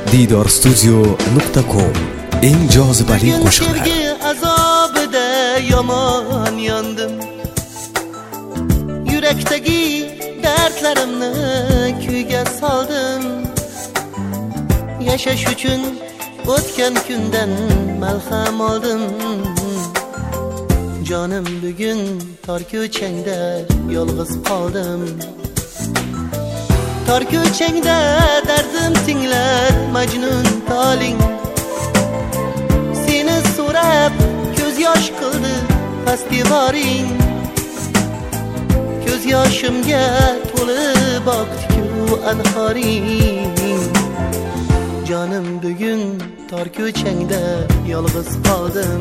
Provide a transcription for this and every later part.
diydorstudio.com eng jozibali qo'shiqlar. Sevgi azobida yomon yondim. Yurakdagi dardlarimni kuyga soldim. Yashash uchun o'tgan kundan malham oldim. Jonim bugun tor ko'changda yolg'iz qoldim. Tor ko'changda dardim tinglar Majnun toling. Seni so'rab ko'z yosh qildi fastivoring. Ko'z yoshimga to'lib oqdi-ku anhoring. Jonim bugun tor ko'changda yolg'iz qoldim.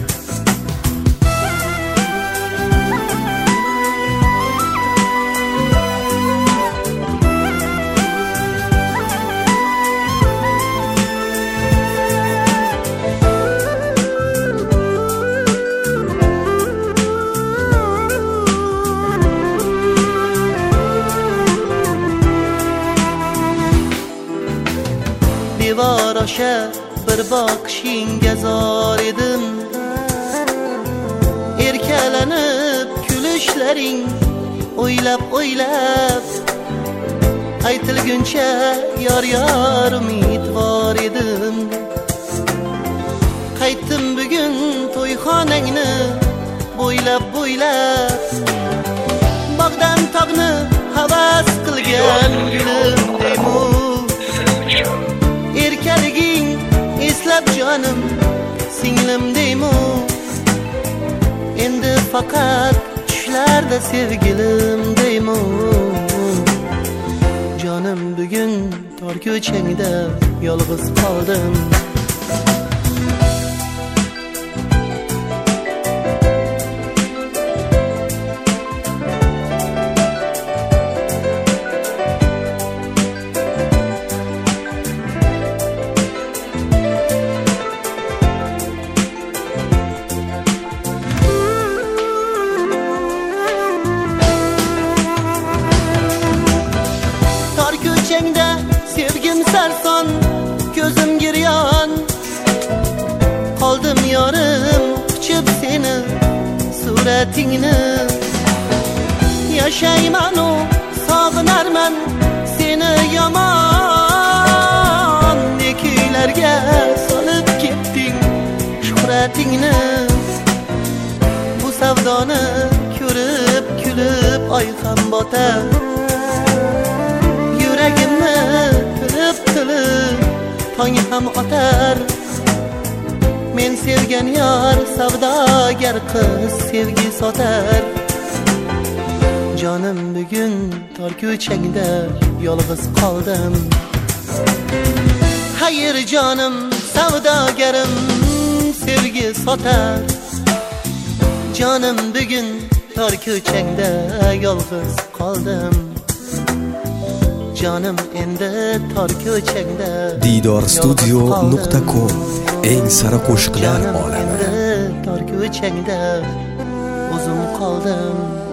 Devor osha bir boqishingga zor edim. Erkalanib kulishlaring o'ylab aytilguncha yor umidvor edim. Qaytdim bugun to'yxonangni bo'ylab bog'dan tog'ni havas qilgan gulim deymu. Erkaliging eslab jonim singlim deymu. Endi faqat tushlarda sevgilim deymu. Jonim bugun tor ko'changda yolg'iz qoldim. Sevgim sarson, ko'zim giryon. Qoldim yorim quchib seni suratingni. Yashayman u sog'inarman seni yomon. Ne kuylarga solib ketding shuhratingni. Bu savdoni ko'rib kulib oy ham botar. Yuragimni tilib tong ham otar. Men sevgan yor savdogar qiz sevgi sotar. Jonim bugun tor ko'changda yolg'iz qoldim. Hayır jonim savdogarim sevgi sotar. Jonim bugun tor ko'changda yolg'iz qoldim. Jonim endi tor ko'changda diydorstudio.com eng sara qo'shiqlar olami. Tor ko'changda o'zim qoldim.